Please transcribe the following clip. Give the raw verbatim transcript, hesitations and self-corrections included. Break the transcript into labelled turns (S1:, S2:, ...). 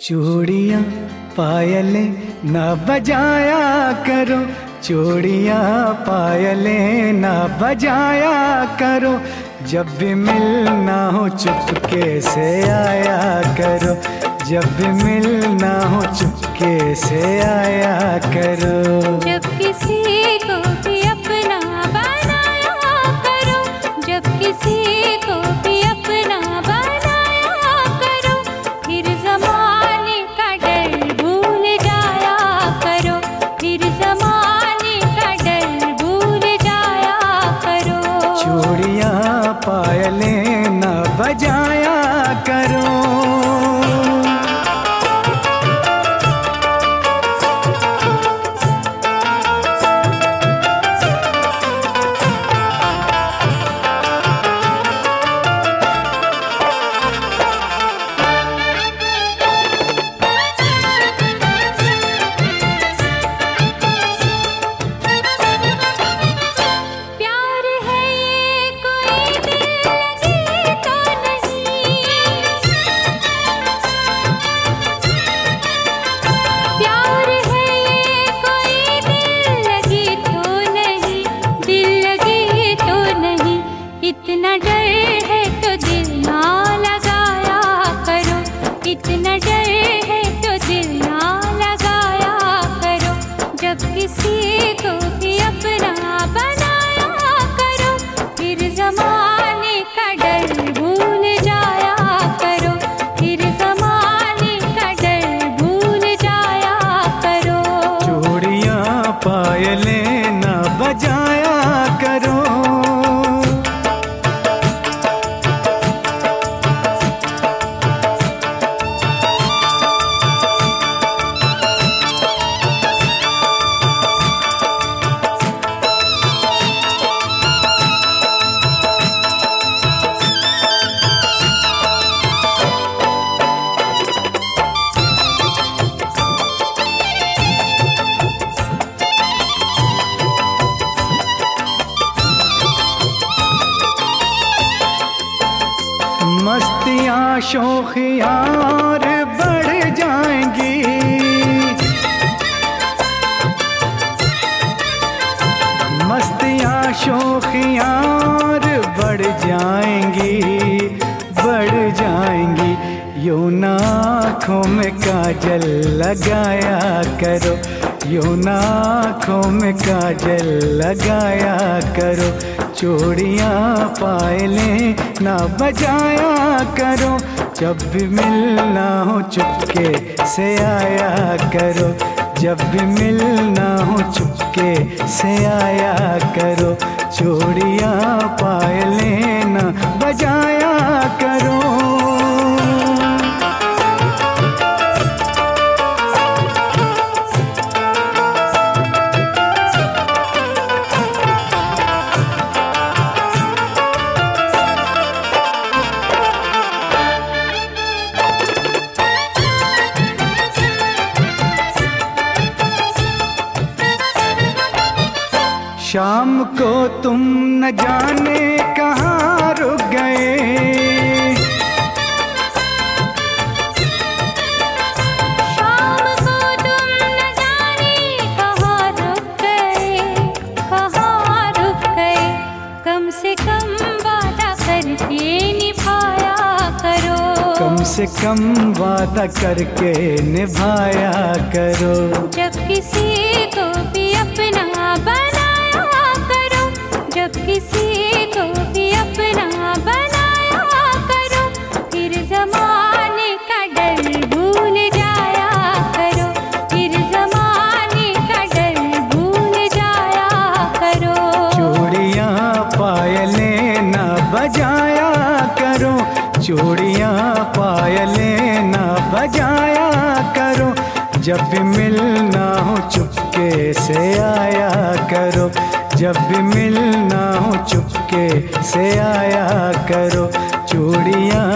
S1: चूड़ियाँ पायलें ना बजाया करो, चूड़ियाँ पायलें ना बजाया करो, जब भी मिलना हो चुपके से आया करो, जब भी मिलना हो चुपके से आया करो।
S2: जब किसी को भी अपना बनाया करो, जब किसी को भी अपना बनाया करो, फिर ज़माने का डर भूल जाया करो, फिर ज़माने का डर भूल जाया करो।
S1: चूड़ियाँ पायलें ना बजाया करो। इतना डर है तो दिल ना लगाया करो, इतना डर है तो दिल ना लगाया करो, जब किसी को भी अपना बनाया करो, फिर ज़माने का डर भूल जाया करो, फिर ज़माने का डर भूल जाया करो। चूड़ियाँ पायलें ना बजाया करो। मस्तियाँ शौखियाँ और बढ़ जाएंगी, मस्तियाँ शौखियाँ और बढ़ जाएंगी, बढ़ जाएंगी। यूं ना आँखों में काजल लगाया करो, यूं ना आँखों में काजल लगाया करो, चूड़ियाँ पायलें ना बजाया करो, जब भी मिलना हो चुपके से आया करो, जब भी मिलना हो चुपके से आया करो, चूड़ियाँ पायलें ना बजाया करो। शाम को तुम न जाने कहाँ रुक गए,
S2: शाम को तुम न जाने कहाँ रुक गए, कहाँ रुक गए, कम से कम वादा करके निभाया करो,
S1: कम से कम वादा करके निभाया करो।
S2: जब किसी को भी अपना बनाया करो, जब किसी को भी अपना बनाया करो, फिर ज़माने का डर भूल जाया करो, फिर ज़माने का डर भूल जाया करो।
S1: चूड़ियाँ पायलें ना बजाया करो, चूड़ियाँ पायलें ना बजाया करो, जब भी मिलना हो चुपके से आया करो, जब भी मिलना हो चुपके से आया करो, चूड़ियाँ